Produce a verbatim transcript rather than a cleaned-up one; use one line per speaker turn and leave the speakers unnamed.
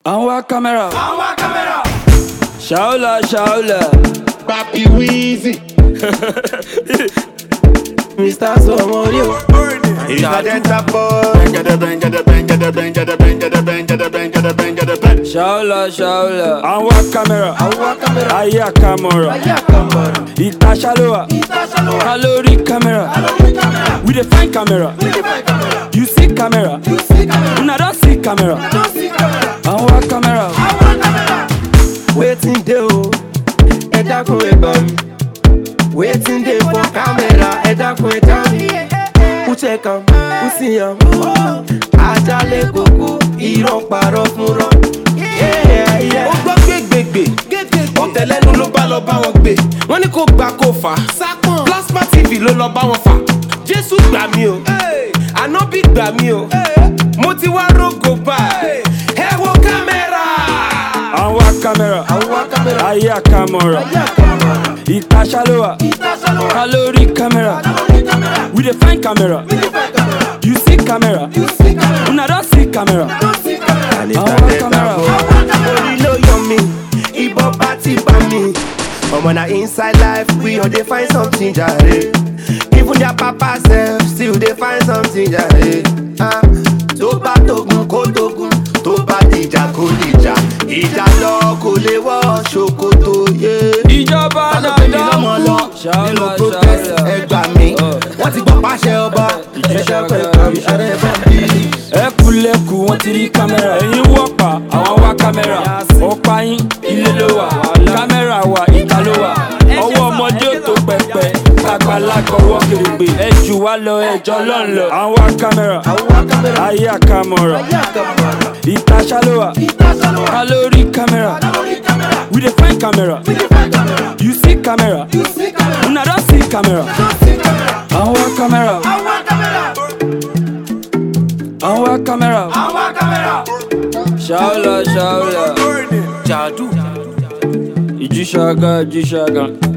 Anwa camera,
Anwa camera.
Shaula, Shaula,
Papi Weezy,
Mister Somorio,
he's a dental boy. Benga the benga the benga the benga the benga the benga the benga the benga the benga.
Shaula, Shaula, Anwa camera,
Anwa camera,
Aya camera,
Aya camera,
Ita Shaloa,
Ita Shaloa,
Kalori camera,
Kalori camera,
we dey find camera,
we dey find camera,
you see camera,
you see camera,
una don see camera,
don't see camera,
Anwa camera,
Anwa camera. Waiting dey o, ẹ dákun ẹ gbà mí. Waiting dey for camera, ẹ dákun ẹ já mi. Who check am, who see am? Ajale koko, irọ́ parọ́ fún rọ́. Ó gbọ́ gbégbégbé, ọ̀tẹ̀lẹ́nu ló bá lọ bá wọn gbé. Wọ́n ní kó gbà kó fà, Plasma T V ló lọ bá wọn fà. Jésù gbà mí o, Ànábì gbà mí o, mo ti wá rógò báyìí. Ẹ wo kámẹ́rà.
Anwa camera,
Anwa camera,
Aya camera,
Aya camera,
Ita Shaloa,
Ita Shaloa,
Kalori camera,
Kalori camera,
we dey find camera,
we dey find camera,
you see camera,
you see camera,
una don see camera,
don't see camera.
Anwa camera,
Only know you me, Ibo party by me. But when I inside life, we all they find something jare. Even their papa self, still they find something jare. Ah, tó bá tógun kó tógun, tó bá dìjà kó dìjà. Ìjà lọ kò lè wọ́ ṣòkòtò yé.
ìjọba dandan
Nínú
Shaula,
protest
Shaula,
ẹgbà mi. Wọ́n ti gbọ́ pàṣẹ ọba. Ẹ̀ṣẹ̀ pẹ̀lú mi, ẹ̀rẹ̀ bá mi.
ẹkùlẹ̀kù wọn ti rí kámẹ́rà ẹ̀yin wọ́pà àwọn wá kámẹ́rà ọ̀pá yín ilé ló wà kámẹ́rà wà ìta ló wà ọwọ́ ọmọdé ò tó pẹpẹ àgbàlagbà ọwọ́ kèrègbè ẹ jù wá lọ ẹjọ́ lọ́nlọ́ àwọn wá kámẹ́rà
Àwọn kámẹ́rà,
ayé àkàmọ̀rà
ayé àkàmọ́ra.
ìta ṣálówà
Ita Shaloa,
kálórí kámẹ́rà
Kalori camera,
we dey find camera
we dey find camera,
you see camera
you see camera,
una don see camera
don't see camera.
àwọn wá kámẹ́rà
Anwa camera,
àwọn wá kámẹ́rà
Anwa camera.
Shaula, Shaula
Jadu.
ìjú ṣàgá ìjú ṣàgá.